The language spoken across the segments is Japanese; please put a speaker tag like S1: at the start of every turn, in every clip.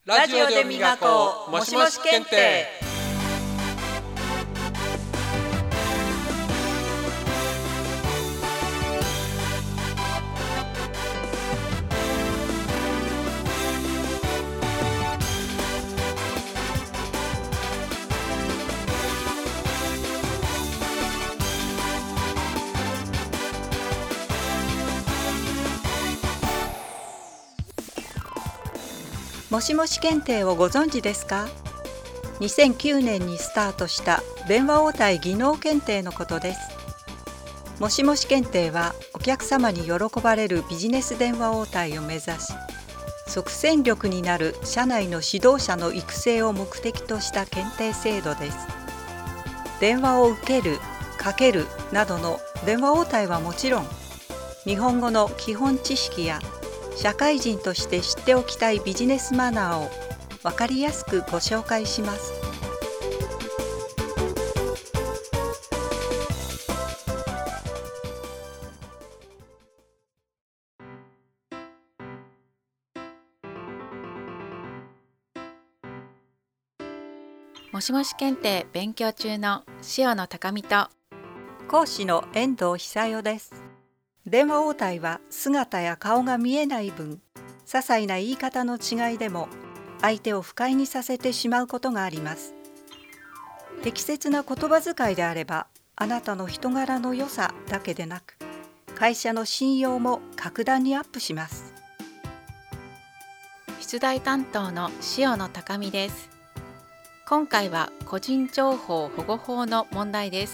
S1: ラジオで磨こうもしもし検定。
S2: もしもし検定をご存知ですか？ 2009 年にスタートした電話応対技能検定のことです。もしもし検定はお客様に喜ばれるビジネス電話応対を目指し、即戦力になる社内の指導者の育成を目的とした検定制度です。電話を受ける、かけるなどの電話応対はもちろん、日本語の基本知識や社会人として知っておきたいビジネスマナーを分かりやすくご紹介します。
S3: もしもし検定勉強中の塩野高美と
S2: 講師の遠藤久代です。電話応対は姿や顔が見えない分、些細な言い方の違いでも相手を不快にさせてしまうことがあります。適切な言葉遣いであれば、あなたの人柄の良さだけでなく、会社の信用も格段にアップします。
S3: 出題担当の塩野高美です。今回は個人情報保護法の問題です。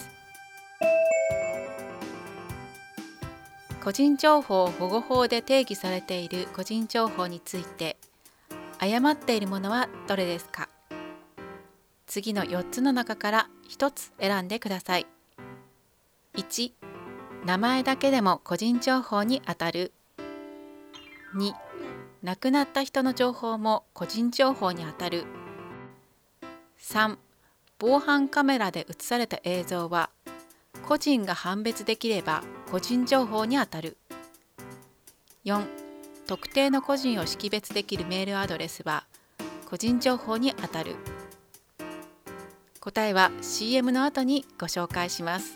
S3: 個人情報保護法で定義されている個人情報について、誤っているものはどれですか？次の4つの中から1つ選んでください。1、名前だけでも個人情報にあたる。2、亡くなった人の情報も個人情報にあたる。3、防犯カメラで映された映像は個人が判別できれば個人情報にあたる。4、特定の個人を識別できるメールアドレスは個人情報にあたる。答えは CM の後にご紹介します。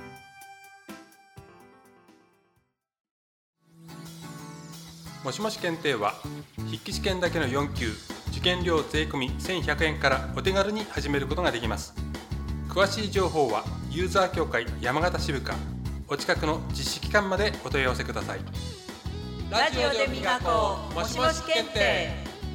S1: もしもし検定は筆記試験だけの4級、受験料税込み1100円からお手軽に始めることができます。詳しい情報はユーザー協会山形支部かお近くの実施機関までお問い合わせください。
S4: ラジオで磨こうもしもし検定。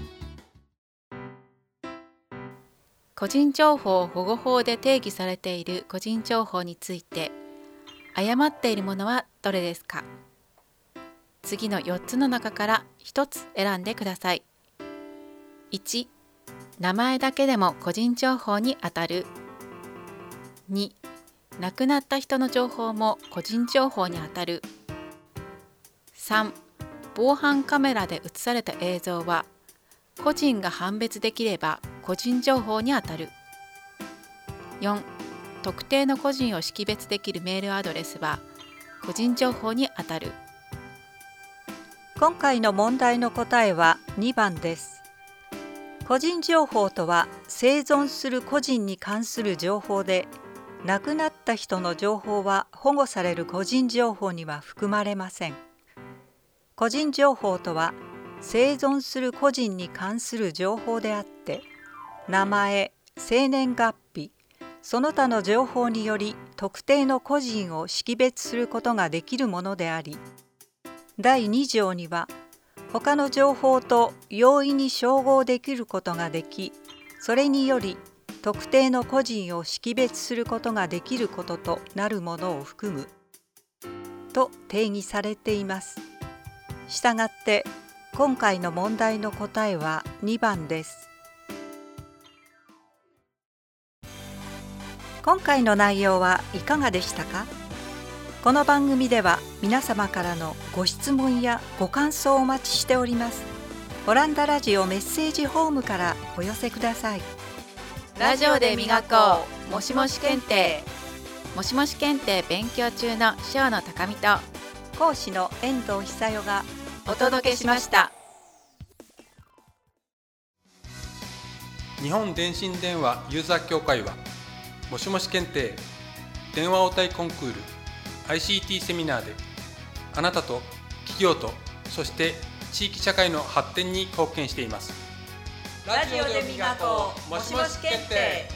S3: 個人情報保護法で定義されている個人情報について、誤っているものはどれですか？次の4つの中から1つ選んでください。1、名前だけでも個人情報にあたる。2、亡くなった人の情報も個人情報にあたる。3、防犯カメラで映された映像は個人が判別できれば個人情報にあたる。4、特定の個人を識別できるメールアドレスは個人情報にあたる。
S2: 今回の問題の答えは2番です。個人情報とは生存する個人に関する情報で、亡くなった人の情報は保護される個人情報には含まれません。個人情報とは生存する個人に関する情報であって、名前、生年月日、その他の情報により特定の個人を識別することができるものであり、第2条には他の情報と容易に照合できることができ、それにより特定の個人を識別することができることとなるものを含むと定義されています。したがって今回の問題の答えは2番です。今回の内容はいかがでしたか？この番組では皆様からのご質問やご感想をお待ちしております。オランダラジオメッセージホームからお寄せください。
S4: ラジオで磨こうもしもし検定。
S3: もしもし検定勉強中の塩野高美と
S2: 講師の遠藤久代が
S4: お届けしました。
S1: 日本電信電話ユーザー協会はもしもし検定、電話応対コンクール、 ICT セミナーであなたと企業とそして地域社会の発展に貢献しています。
S2: ラジオで磨こうもしもし検定。